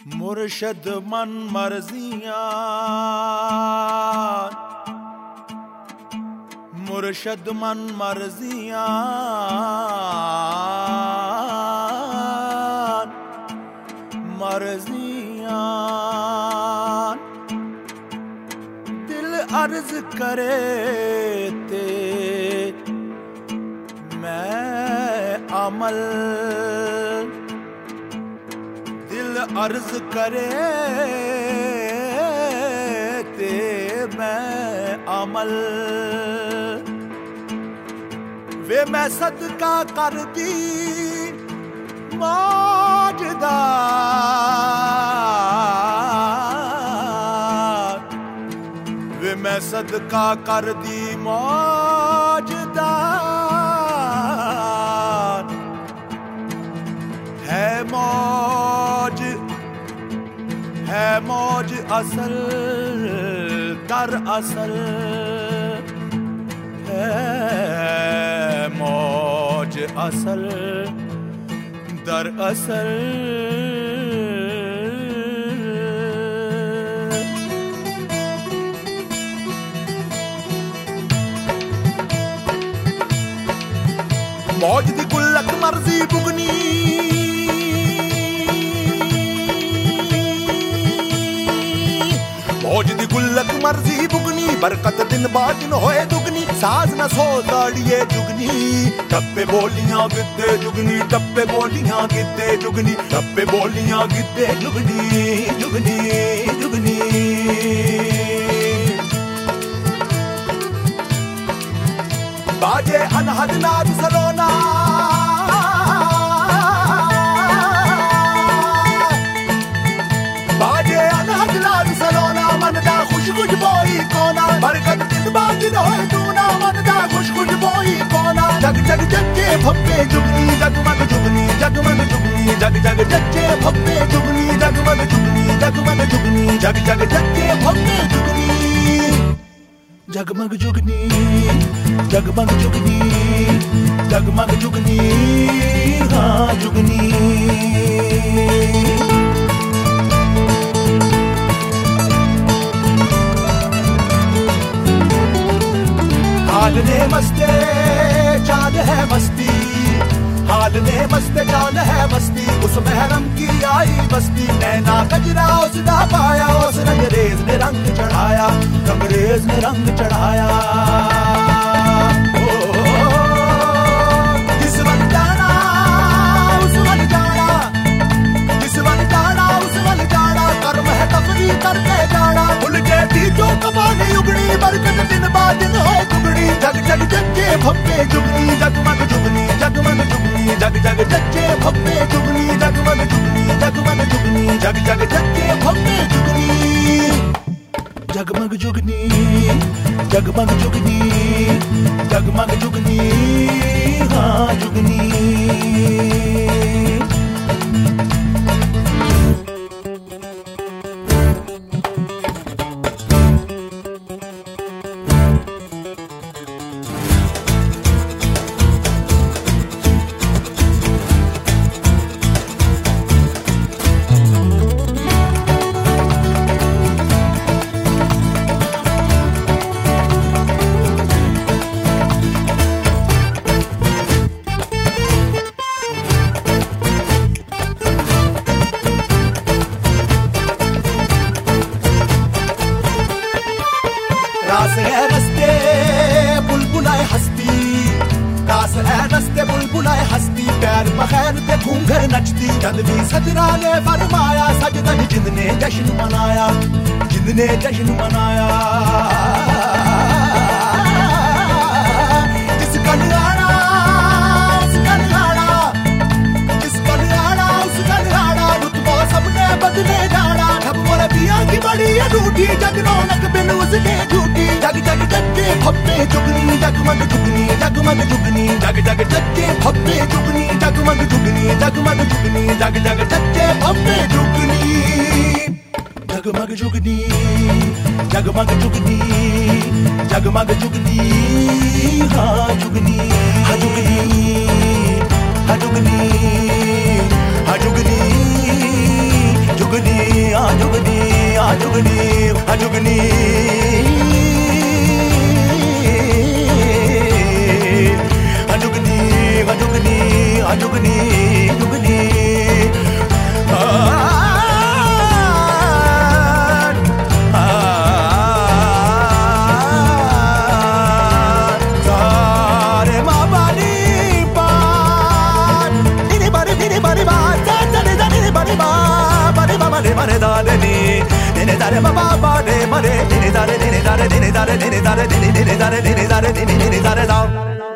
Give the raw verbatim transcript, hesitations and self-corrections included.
मुर्शद मन मर्जियां, मुर्शद मन मर्जियां, मर्जियां। दिल अर्ज करे ते मैं अमल, दिल अर्ज करे ते मैं अमल। वे मैं सदका कर दी मौजदा, वे मैं सदका कर दी मौजदा। है मौज, है मौज असल दर असल, है मौज असल दर असल। मौज दी गुल्लक मर्जी बुगनी, मौज दी गुल्लक मर्जी बुगनी, बरकत दिन बा दिन होए दुगनी। साज न सो दाड़िए जुगनी, टप्पे बोलियां गिद्दे जुगनी, टप्पे बोलियां गिद्दे जुगनी, टप्पे बोलियां गिद्दे जुगनी, जुगनी जुगनी। बाजे अनहद नाद सलोना, बाजे अनहद नाद सलोना, मन दा खुश खुश बोई कोना। बरकत दिन बा दिन होए दूना, मन दा खुश खुश बोई कोना। जग जग जगे फप्पे जुगनी, जगमग जुगनी, जगमग जुगनी, जग जग जगे फप्पे जुगनी, जगमग जुगनी, जगमग जुगनी, जग जग जगे फप्पे जुगनी, जगमग जुगनी, जगमग जुगनी, जगमग जुगनी, हाँ जुगनी। हाल ने मस्ते चांद है मस्ती, हाल ने मस्ते चांद है मस्ती। उस महरम की आई बस्ती, नैना कजरा उसदा पाया, उस रंगरेज ने रंग चढ़ाया, रंगरेज ने रंग चढ़ाया। जिस वन जाना उस वन जाना, जिस वन जाना उस वन जाना, कर्म है तफरी करके जाना। भूल गए थी जो कमानी उगड़ी, बरकत दिन बा दिन होए दुगड़ी। जग जग जगे फप्पे जुगनी, जगमग जुगनी, जगमग जुगनी, जग जग जगे फप्पे जुगनी, जगमग जुगनी, जगमग जुगनी, जग जग जगे फप्पे जुगनी, जगमग जुगनी, जगमग जुगनी, जगमग जुगनी, हाँ जुगनी। रास है रस्ते बुलबुलाए हस्ती, रास है रस्ते बुलबुलाए हस्ती। पैर बगैर ते घूंघर नचती, जद भी सजरा ने फरमाया, सजदन जिंदने जश्न मनाया, जिंदने जश्न मनाया। जिस कल आना उस कल आना, जिस कल आना उस कल आना, रुतबा सबने बदले जाना। अब मोर पिया की बड़ी अनूठी, जग रौनक बिन उसके झूठी। जग जग जगे फप्पे जुगनी, जगमग जुगनी, जगमग जुगनी, जग जग जगे फप्पे जुगनी, जगमग जुगनी, जगमग जुगनी, जग जग जगे फप्पे जुगनी, जगमग जुगनी, जगमग जुगनी, जगमग जुगनी, हाँ जुगनी, हाँ जुगनी, हाँ जुगनी, हाँ जुगनी, जुगनी। re da re ni ni ni da re ba ba ba re ma re ni ni da re ni ni da re ni ni da re ni ni da re ni ni da re ni ni da re ni ni da re da